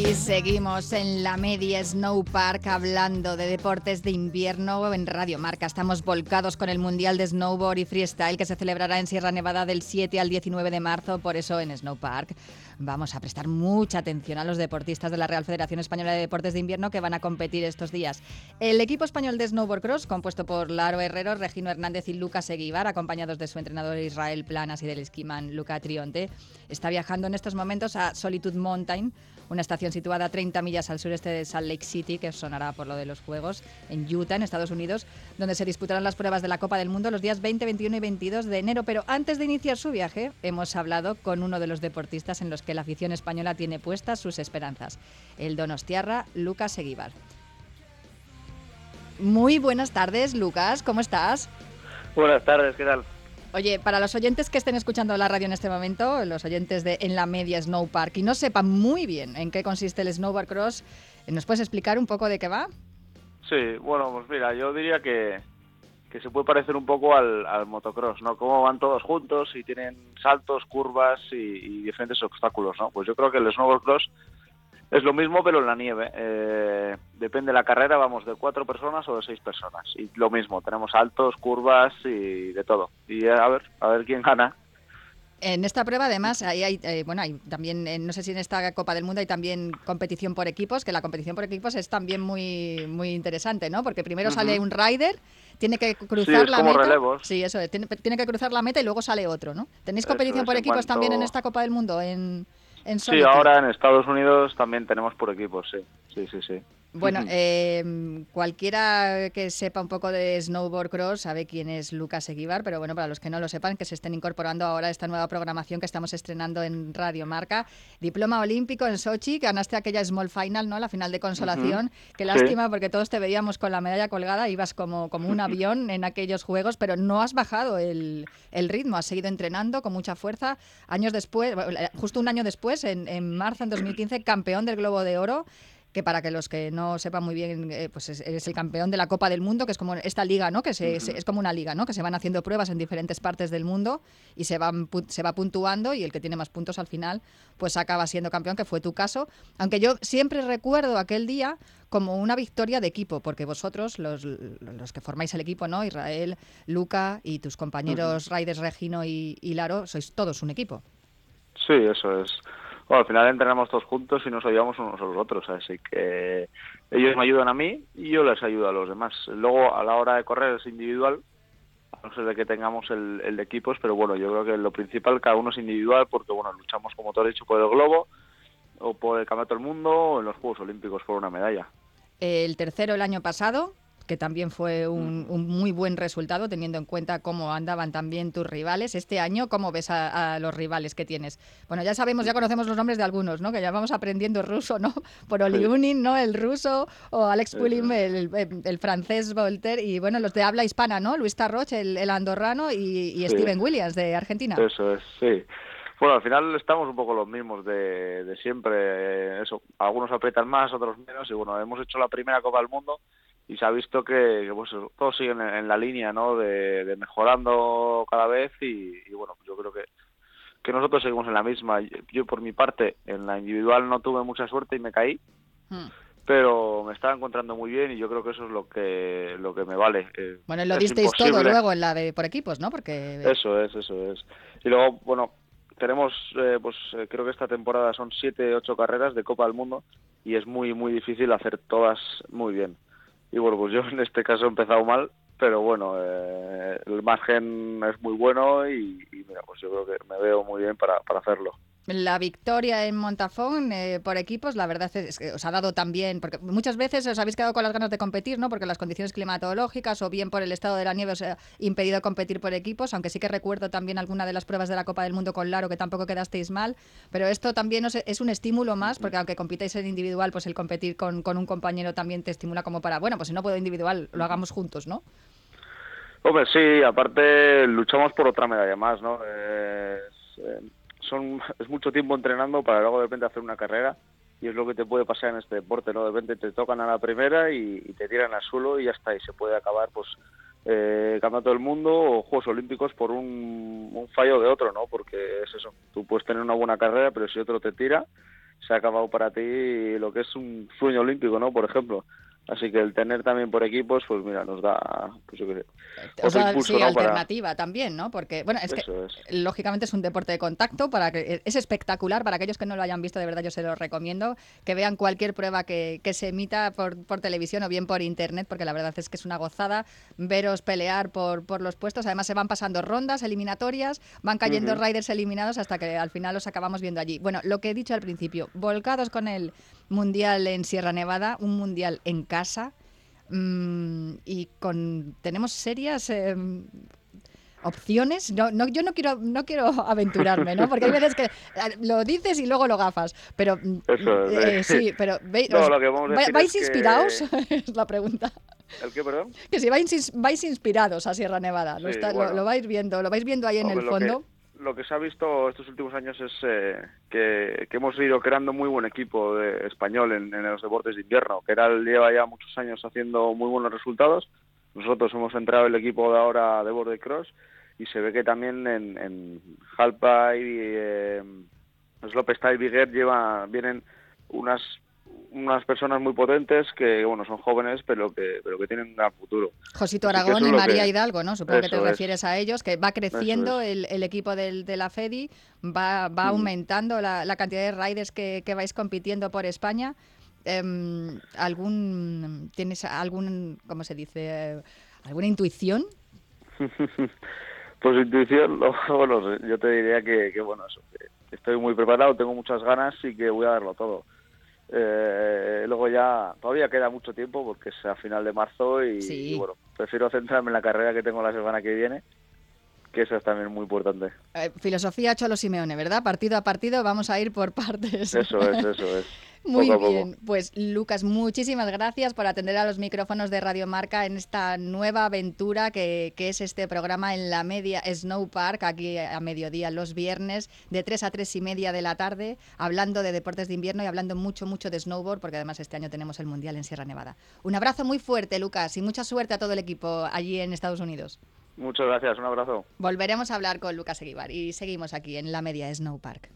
Y seguimos en la Media Snowpark hablando de deportes de invierno en Radio Marca. Estamos volcados con el Mundial de Snowboard y Freestyle que se celebrará en Sierra Nevada del 7 al 19 de marzo. Por eso en Snowpark vamos a prestar mucha atención a los deportistas de la Real Federación Española de Deportes de Invierno que van a competir estos días. El equipo español de Snowboard Cross, compuesto por Laro Herrero, Regino Hernández y Lucas Eguíbar, acompañados de su entrenador Israel Planas y del esquimán Luca Trionte, está viajando en estos momentos a Solitude Mountain, una estación situada a 30 millas al sureste de Salt Lake City, que sonará por lo de los Juegos, en Utah, en Estados Unidos, donde se disputarán las pruebas de la Copa del Mundo los días 20, 21 y 22 de enero. Pero antes de iniciar su viaje, hemos hablado con uno de los deportistas en los que la afición española tiene puestas sus esperanzas, el donostiarra Lucas Eguíbar. Muy buenas tardes, Lucas, ¿cómo estás? Buenas tardes, ¿qué tal? Oye, para los oyentes que estén escuchando la radio en este momento, los oyentes de En la Media Snowpark, y no sepan muy bien en qué consiste el Snowboard Cross, ¿nos puedes explicar un poco de qué va? Sí, bueno, pues mira, yo diría que se puede parecer un poco al motocross, ¿no? Cómo van todos juntos y tienen saltos, curvas y diferentes obstáculos, ¿no? Pues yo creo que el snowboard cross es lo mismo, pero en la nieve. Depende de la carrera, vamos de 4 personas o de 6 personas. Y lo mismo, tenemos saltos, curvas y de todo. Y a ver quién gana. En esta prueba, además, hay también, no sé si en esta Copa del Mundo hay también competición por equipos, que la competición por equipos es también muy, muy interesante, ¿no? Porque primero sale un rider, tiene que cruzar la meta. Relevos. Sí, eso es, tiene que cruzar la meta y luego sale otro, ¿no? ¿Tenéis competición Eso es, por equipos también en esta Copa del Mundo, en Sí, Solitude? ahora en Estados Unidos también tenemos por equipos, sí. Sí. Bueno, cualquiera que sepa un poco de snowboard cross sabe quién es Lucas Eguíbar, pero bueno, para los que no lo sepan, que se estén incorporando ahora a esta nueva programación que estamos estrenando en Radio Marca. Diploma olímpico en Sochi, que ganaste aquella small final, ¿no? La final de consolación. Qué lástima, porque todos te veíamos con la medalla colgada, ibas como un avión en aquellos juegos, pero no has bajado el ritmo, has seguido entrenando con mucha fuerza. Años después, justo un año después, en marzo, en 2015, campeón del Globo de Oro, que para que los que no sepan muy bien, pues es el campeón de la Copa del Mundo, que es como esta liga, ¿no? Que es como una liga, ¿no? Que se van haciendo pruebas en diferentes partes del mundo y se va puntuando, y el que tiene más puntos al final pues acaba siendo campeón, que fue tu caso. Aunque yo siempre recuerdo aquel día como una victoria de equipo, porque vosotros, los que formáis el equipo, ¿no? Israel, Luca y tus compañeros Riders, Regino y Laro, sois todos un equipo. Sí, eso es. Bueno, al final entrenamos todos juntos y nos ayudamos unos a los otros, así que ellos me ayudan a mí y yo les ayudo a los demás. Luego, a la hora de correr es individual, a no ser de que tengamos el de equipos, pero bueno, yo creo que lo principal, cada uno es individual, porque bueno, luchamos, como te he dicho, por el globo, o por el Campeonato del Mundo, o en los Juegos Olímpicos por una medalla. El tercero el año pasado, que también fue un muy buen resultado, teniendo en cuenta cómo andaban también tus rivales. Este año, ¿cómo ves a los rivales que tienes? Bueno, ya sabemos, ya conocemos los nombres de algunos, ¿no? Que ya vamos aprendiendo ruso, ¿no? Por Oliunin, ¿no? El ruso, o Alex Pulim, el francés Volter, y bueno, los de habla hispana, ¿no? Luis Tarroch, el andorrano, y Steven Williams, de Argentina. Eso es, sí. Bueno, al final estamos un poco los mismos de siempre. Eso, algunos aprietan más, otros menos, y bueno, hemos hecho la primera Copa del Mundo y se ha visto que pues, todos siguen en la línea, ¿no? De mejorando cada vez y bueno, yo creo que nosotros seguimos en la misma. Yo por mi parte, en la individual no tuve mucha suerte y me caí, pero me estaba encontrando muy bien y yo creo que eso es lo que me vale. Bueno, lo disteis todo luego en la de por equipos, ¿no? Porque Eso es. Y luego, bueno, tenemos, creo que esta temporada son 7, 8 carreras de Copa del Mundo y es muy, muy difícil hacer todas muy bien. Y bueno, pues yo en este caso he empezado mal, pero bueno, el margen es muy bueno y mira, pues yo creo que me veo muy bien para hacerlo. La victoria en Montafón por equipos, la verdad es que os ha dado también, porque muchas veces os habéis quedado con las ganas de competir, ¿no? Porque las condiciones climatológicas o bien por el estado de la nieve os ha impedido competir por equipos, aunque sí que recuerdo también alguna de las pruebas de la Copa del Mundo con Laro, que tampoco quedasteis mal, pero esto también es un estímulo más, porque aunque compitáis en individual, pues el competir con un compañero también te estimula como para, bueno, pues si no puedo individual, lo hagamos juntos, ¿no? Hombre, sí, aparte luchamos por otra medalla más, ¿no? Es mucho tiempo entrenando para luego de repente hacer una carrera y es lo que te puede pasar en este deporte, ¿no? De repente te tocan a la primera y te tiran al suelo y ya está, y se puede acabar pues Campeonato del Mundo o Juegos Olímpicos por un fallo de otro, ¿no? Porque es eso, tú puedes tener una buena carrera, pero si otro te tira, se ha acabado para ti lo que es un sueño olímpico, ¿no? Por ejemplo. Así que el tener también por equipos, pues mira, nos da, pues yo qué sé, O otro sea, impulso, sí, ¿no? Para alternativa también, ¿no? Porque, bueno, es que eso es. lógicamente es un deporte de contacto, es espectacular, para aquellos que no lo hayan visto, de verdad yo se lo recomiendo, que vean cualquier prueba que se emita por televisión o bien por internet, porque la verdad es que es una gozada veros pelear por los puestos. Además se van pasando rondas eliminatorias, van cayendo Ujú. riders eliminados hasta que al final los acabamos viendo allí. Bueno, lo que he dicho al principio, volcados con el Mundial en Sierra Nevada, un Mundial en casa. Y tenemos serias opciones. Yo no quiero aventurarme, ¿no? Porque hay veces que lo dices y luego lo gafas. Pero Eso es. sí, pero No, lo que vamos a decir es ¿vais inspirados? que Es la pregunta. ¿el qué, perdón? Que si vais inspirados a Sierra Nevada, Sí, lo bueno. vais viendo ahí en el Hombre, fondo. lo que se ha visto estos últimos años es que hemos ido creando muy buen equipo español en los deportes de invierno. Keral lleva ya muchos años haciendo muy buenos resultados. Nosotros hemos entrado el equipo de ahora de Border Cross y se ve que también en Halpa y Slopestyle Biguet vienen unas personas muy potentes que bueno, son jóvenes pero que tienen un gran futuro. Josito Así que Aragón eso es y lo María que Hidalgo, ¿no? Supongo que te eso es. refieres a ellos, que va Eso es. creciendo el equipo de la FEDI, va Mm. aumentando la cantidad de riders que vais compitiendo por España. ¿Tienes algún, cómo se dice, alguna intuición? Pues intuición, bueno, yo te diría que bueno, eso, que estoy muy preparado, tengo muchas ganas y que voy a darlo todo. Luego ya, todavía queda mucho tiempo porque es a final de marzo y Sí. bueno, prefiero centrarme en la carrera que tengo la semana que viene, que eso es también muy importante. Filosofía Cholo Simeone, ¿verdad? Partido a partido vamos a ir por partes. Eso es, poco Muy a poco. bien, pues Lucas, muchísimas gracias por atender a los micrófonos de Radio Marca en esta nueva aventura que es este programa en la media Snow Park, aquí a mediodía los viernes, de 3 a 3 y media de la tarde, hablando de deportes de invierno y hablando mucho, mucho de snowboard, porque además este año tenemos el Mundial en Sierra Nevada. Un abrazo muy fuerte, Lucas, y mucha suerte a todo el equipo allí en Estados Unidos. Muchas gracias, un abrazo. Volveremos a hablar con Lucas Eguíbar y seguimos aquí en la media Snow Park.